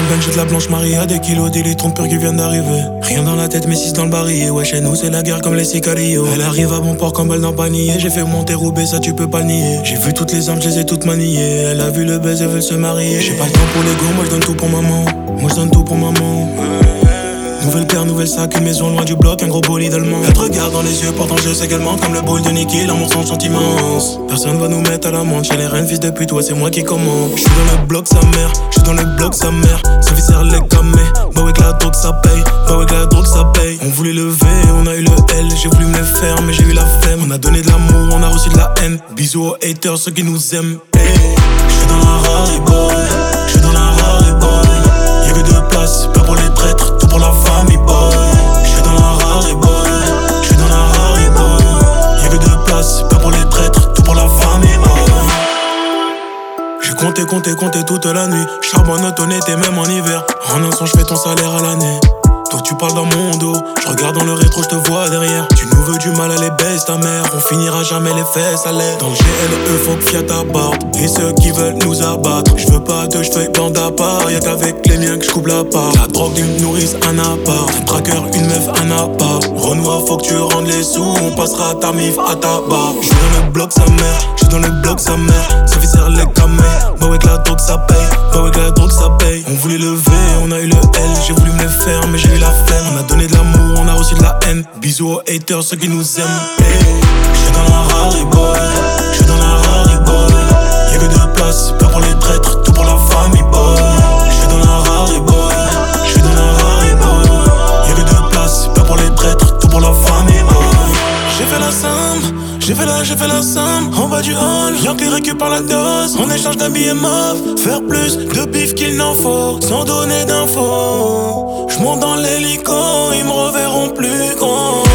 champagne, j'ai de la blanche Marie à des kilos, des litres pur qui viennent d'arriver. Rien dans la tête, mais 6 dans le barillet. Ouais, chez nous, c'est la guerre comme les sicarios. Elle arrive à bon port comme balle dans le panier. J'ai fait monter Roubaix, ça tu peux pas le nier. J'ai vu toutes les armes, je les ai toutes maniées. Elle a vu le buzz, elle veut se marier. J'ai pas le temps pour l'ego, moi je donne tout pour maman. Moi je donne tout pour maman. Nouvelle paire, nouvelle sac, une maison loin du bloc, un gros bolide allemand. Elle te regarde dans les yeux, portant je sais qu'elle ment. Comme le bol de Nicky, l'amour sans chante immense. Personne va nous mettre à l'amende, chez les reines, fils de pute, ouais c'est moi qui commande. J'suis dans le bloc sa mère, j'suis dans le bloc sa mère. Sa vie sert les camés, bah ouais que la drogue ça paye, bah ouais que la drogue ça paye. On voulait le V, on a eu le L, j'ai voulu me le faire mais j'ai eu la flemme. On a donné de l'amour, on a reçu de la haine. Bisous aux haters, ceux qui nous aiment. Hey. J'suis dans la Rari boy, j'suis dans la Rari boy. Y'a que deux places, pas pour les traîtres, tout pour la famille boy. J'suis dans la Rari boy, j'suis dans la Rari boy. Y'a que deux places, pas pour les traîtres, tout pour la famille boy. J'ai compté toute la nuit. Charbonne honnêteté même en hiver. En un son j'fais ton salaire à l'année. Toi tu parles dans mon dos, je regarde dans le rétro, je te vois derrière. Tu nous veux du mal, à les baisse ta mère. On finira jamais les fesses à l'air. Dans le GLE faut que Fiat aborde. Et ceux qui veulent nous abattre. Je veux pas de cheveux bande à part. Y'a qu'avec les miens que je coupe la part. La drogue d'une nourrice, un appart. Un tracker, une meuf, un appart. Renoir faut que tu rendes les sous. On passera ta mif à ta barre. J'suis dans le bloc sa mère, j'suis dans le bloc sa mère. Sa vie sert les camés, bah ouais que la drogue ça paye, bah ouais que la drogue ça paye. On voulait le V, on a eu le L. J'ai voulu me le faire mais j'ai eu la flemme. On a donné de l'amour, on a reçu de la haine. Bisous aux haters, ceux qui nous aiment. Hey. J'suis dans la Rari boy, j'suis dans la Rari boy. Y'a que deux places, pas pour les traîtres, tout pour la famille boy. J'suis dans la Rari boy, j'suis dans la Rari boy. Y'a que deux places, pas pour les traîtres, tout pour la famille boy. J'ai fait la somme, j'ai fait la somme. En bas du hall, y'a que les récupère la dose. En échange d'un billet mauve, faire plus de bif qu'il n'en faut, sans donner d'infos. J'monte dans l'hélico, ils me reverront plus grand.